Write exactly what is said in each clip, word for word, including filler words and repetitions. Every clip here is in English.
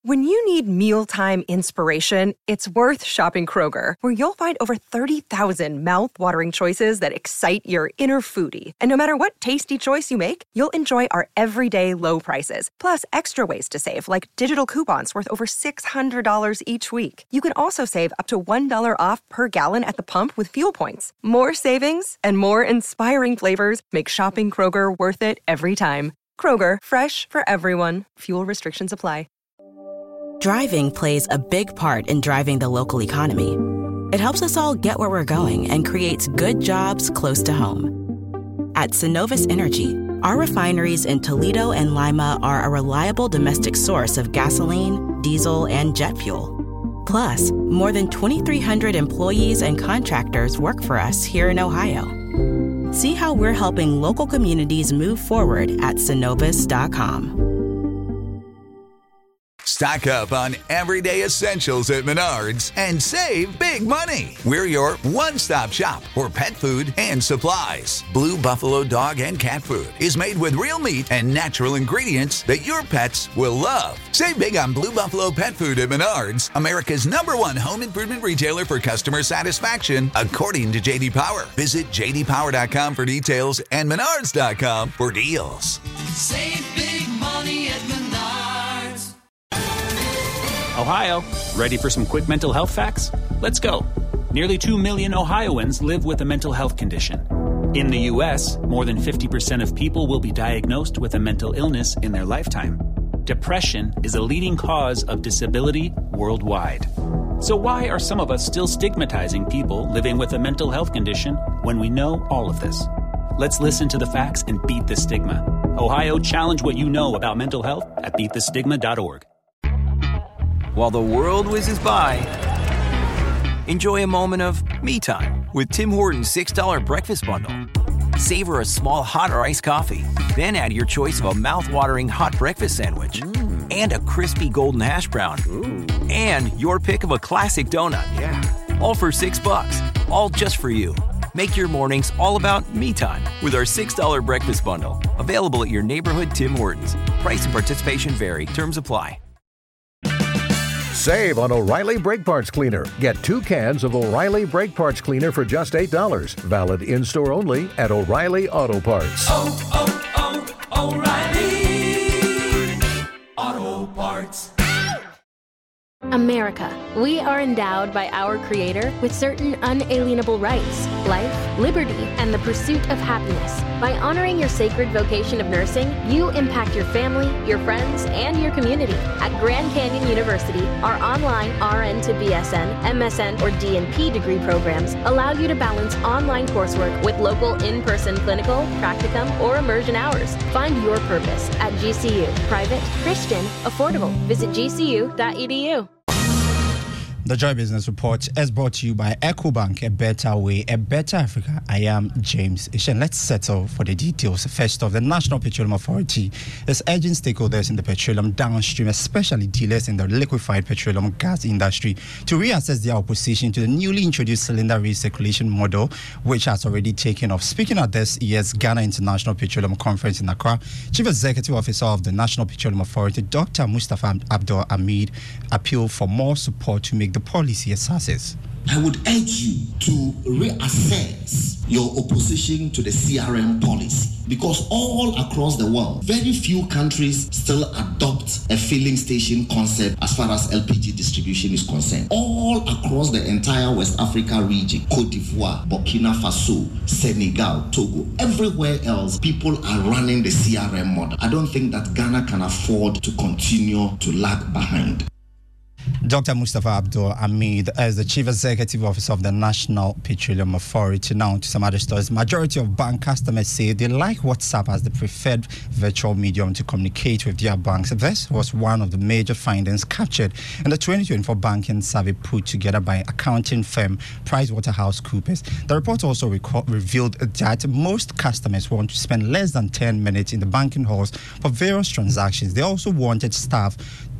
When you need mealtime inspiration, it's worth shopping Kroger, where you'll find over thirty thousand mouth-watering choices that excite your inner foodie. And no matter what tasty choice you make, you'll enjoy our everyday low prices, plus extra ways to save, like digital coupons worth over six hundred dollars each week. You can also save up to one dollar off per gallon at the pump with fuel points. More savings and more inspiring flavors make shopping Kroger worth it every time. Kroger, fresh for everyone. Fuel restrictions apply. Driving plays a big part in driving the local economy. It helps us all get where we're going and creates good jobs close to home. At Synovus Energy, our refineries in Toledo and Lima are a reliable domestic source of gasoline, diesel, and jet fuel. Plus, more than twenty-three hundred employees and contractors work for us here in Ohio. See how we're helping local communities move forward at Synovus dot com. Stock up on everyday essentials at Menards and save big money. We're your one-stop shop for pet food and supplies. Blue Buffalo dog and cat food is made with real meat and natural ingredients that your pets will love. Save big on Blue Buffalo pet food at Menards, America's number one home improvement retailer for customer satisfaction, according to J D Power. Visit J D Power dot com for details and Menards dot com for deals. Save big money at Menards. Ohio, ready for some quick mental health facts? Let's go. Nearly two million Ohioans live with a mental health condition. In the U S, more than fifty percent of people will be diagnosed with a mental illness in their lifetime. Depression is a leading cause of disability worldwide. So why are some of us still stigmatizing people living with a mental health condition when we know all of this? Let's listen to the facts and beat the stigma. Ohio, challenge what you know about mental health at beat the stigma dot org. While the world whizzes by, enjoy a moment of me time with Tim Hortons six dollar breakfast bundle. Savor a small hot or iced coffee, then add your choice of a mouth-watering hot breakfast sandwich mm. and a crispy golden hash brown Ooh. And your pick of a classic donut. Yeah. All for six bucks, all just for you. Make your mornings all about me time with our six dollar breakfast bundle. Available at your neighborhood Tim Hortons. Price and participation vary. Terms apply. Save on O'Reilly Brake Parts Cleaner. Get two cans of O'Reilly Brake Parts Cleaner for just eight dollars. Valid in-store only at O'Reilly Auto Parts. Oh, oh, oh, O'Reilly Auto Parts. America. We are endowed by our Creator with certain unalienable rights, life, liberty, and the pursuit of happiness. By honoring your sacred vocation of nursing, you impact your family, your friends, and your community. At Grand Canyon University, our online R N to B S N, M S N, or D N P degree programs allow you to balance online coursework with local in-person clinical, practicum, or immersion hours. Find your purpose at G C U. Private, Christian, affordable. Visit G C U dot E D U. The Joy Business Report is brought to you by EcoBank, a better way, a better Africa. I am James Ishen. Let's settle for the details. First off, the National Petroleum Authority is urging stakeholders in the petroleum downstream, especially dealers in the liquefied petroleum gas industry, to reassess their opposition to the newly introduced cylinder recirculation model, which has already taken off. Speaking at this year's Ghana International Petroleum Conference in Accra, Chief Executive Officer of the National Petroleum Authority, Doctor Mustafa Abdul Hamid, appealed for more support to make the policy a success. I would urge you to reassess your opposition to the C R M policy, because all across the world, very few countries still adopt a filling station concept as far as L P G distribution is concerned. All across the entire West Africa region, Cote d'Ivoire, Burkina Faso, Senegal, Togo, everywhere else, people are running the C R M model. I don't think that Ghana can afford to continue to lag behind. Doctor Mustafa Abdul Hamid is the Chief Executive Officer of the National Petroleum Authority. Now to some other stories. Majority of bank customers say they like WhatsApp as the preferred virtual medium to communicate with their banks. This was one of the major findings captured in the twenty twenty-four banking survey put together by accounting firm PricewaterhouseCoopers. The report also reco- revealed that most customers want to spend less than ten minutes in the banking halls for various transactions. They also wanted staff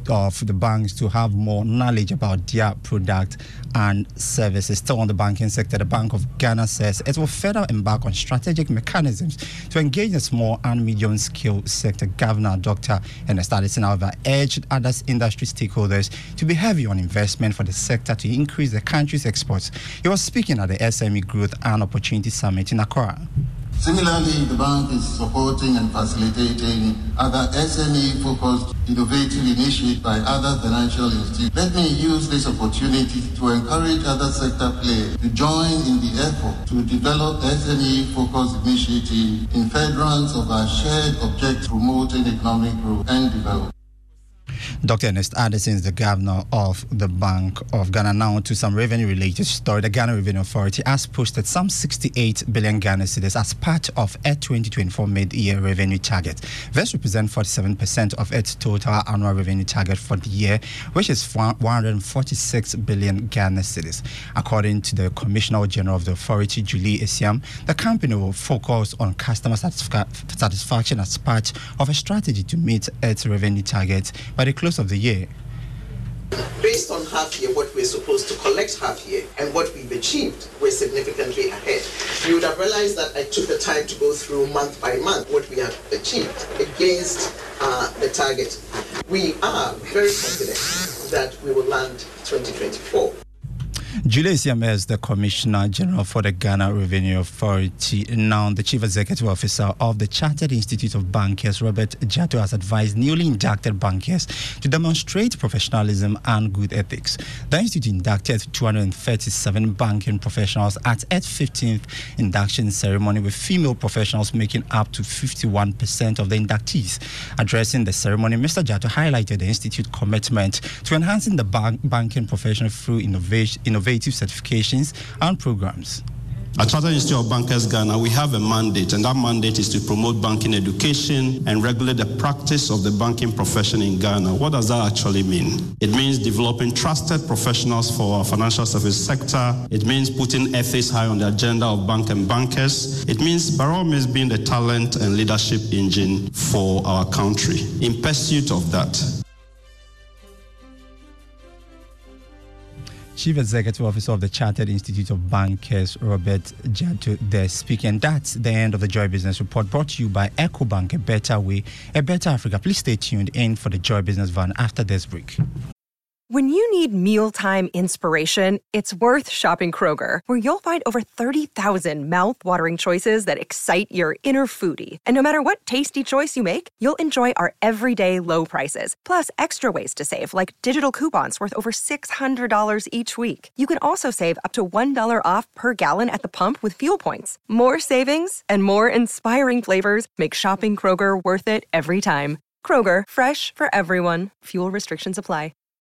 of the banks to have more knowledge about their product and services. Still on the banking sector, the Bank of Ghana says it will further embark on strategic mechanisms to engage the small and medium-scale sector. Governor Doctor Ernest Addison, however, urged other industry stakeholders to be heavy on investment for the sector to increase the country's exports. He was speaking at the S M E Growth and Opportunity Summit in Accra. Similarly, the bank is supporting and facilitating other S M E-focused innovative initiatives by other financial institutions. Let me use this opportunity to encourage other sector players to join in the effort to develop S M E-focused initiatives in furtherance of our shared objective promoting economic growth and development. Doctor Ernest Addison is the governor of the Bank of Ghana. Now to some revenue-related story. The Ghana Revenue Authority has posted some sixty-eight billion Ghana cedis as part of its twenty twenty-four mid-year revenue target. This represents forty-seven percent of its total annual revenue target for the year, which is one hundred forty-six billion Ghana cedis. According to the Commissioner General of the Authority, Julie Esiam, the company will focus on customer satisfa- satisfaction as part of a strategy to meet its revenue targets by the close of the year. Based on half year, what we're supposed to collect half year and what we've achieved, we're significantly ahead. You would have realized that I took the time to go through month by month what we have achieved against uh, the target. We are very confident that we will land twenty twenty-four. Julie Esiam is the Commissioner General for the Ghana Revenue Authority. Now, the Chief Executive Officer of the Chartered Institute of Bankers, Robert Jatto, has advised newly inducted bankers to demonstrate professionalism and good ethics. The Institute inducted two hundred thirty-seven banking professionals at its fifteenth induction ceremony, with female professionals making up to fifty-one percent of the inductees. Addressing the ceremony, Mister Jatto highlighted the Institute's commitment to enhancing the bank- banking profession through innovation, innovation certifications and programs. At Chartered Institute of Bankers Ghana, we have a mandate, and that mandate is to promote banking education and regulate the practice of the banking profession in Ghana. What does that actually mean? It means developing trusted professionals for our financial service sector. It means putting ethics high on the agenda of bank and bankers. It means, by all means, being the talent and leadership engine for our country. In pursuit of that, Chief Executive Officer of the Chartered Institute of Bankers, Robert Jatto, there speaking. And that's the end of the Joy Business Report, brought to you by EcoBank, a better way, a better Africa. Please stay tuned in for the Joy Business Van after this break. When you need mealtime inspiration, it's worth shopping Kroger, where you'll find over thirty thousand mouth-watering choices that excite your inner foodie. And no matter what tasty choice you make, you'll enjoy our everyday low prices, plus extra ways to save, like digital coupons worth over six hundred dollars each week. You can also save up to one dollar off per gallon at the pump with fuel points. More savings and more inspiring flavors make shopping Kroger worth it every time. Kroger, fresh for everyone. Fuel restrictions apply.